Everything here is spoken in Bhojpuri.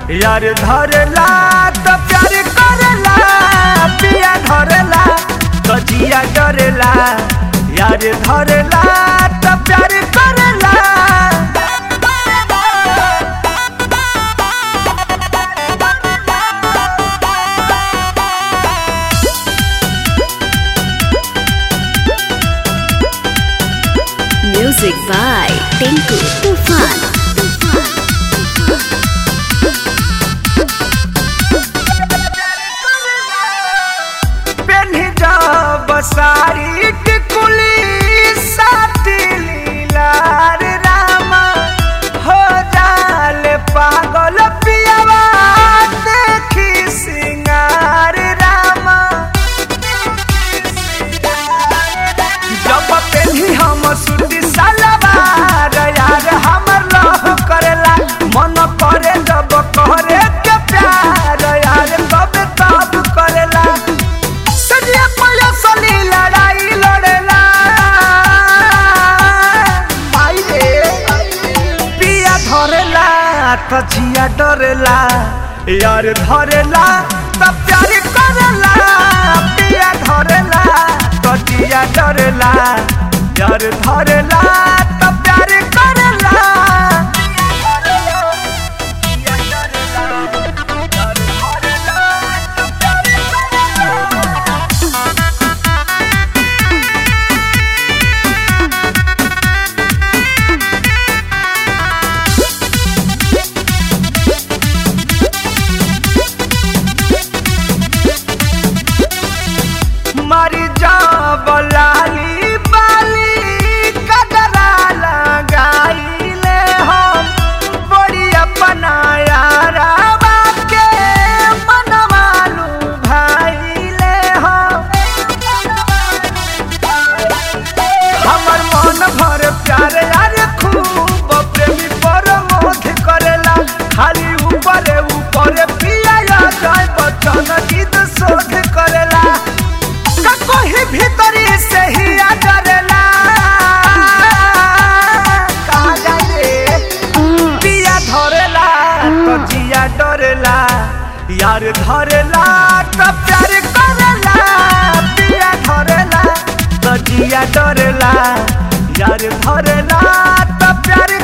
यार धरला तो प्यार करला, पिया धरला तो जिया डरला। यार धरला तो प्यार करला। Music by Tinku Tufan. पेन्ही जब साड़ी टिकुली साटी लीलार रामा, हो जाले पागल पियावा देखी सिंगार रामा। जब पेन्ही हम सूती सलवार यार हमर लह करेला, मन करे जब करे के प्यार यार तब तब करेला। सजिया पया सली लड़ाई लड़ेला, भाई रे पिया धरेला तो जिया डरेला। यार धरेला तो प्यार करेला, पिया धरेला तो जिया डरेला। यार धरेला तो प्यार करेला। मारी जब लाली बाली कजरा लगाइले हम, बड़ी अपना यारावा के मनवालू भाईले हम। हमर मन भर प्यार यार खूब प्रेमी पर मोह करेला, खाली ऊपर ऊपर पिया जाए बचन गीत शोध करेला। कहीं भीतरी से ही आ डरेला, कहाँ जाए पिया धरेला तो जिया डरेला। यार धरेला तो प्यार करेला, पिया धरेला तो जिया डरेला। यार धरेला तो प्यार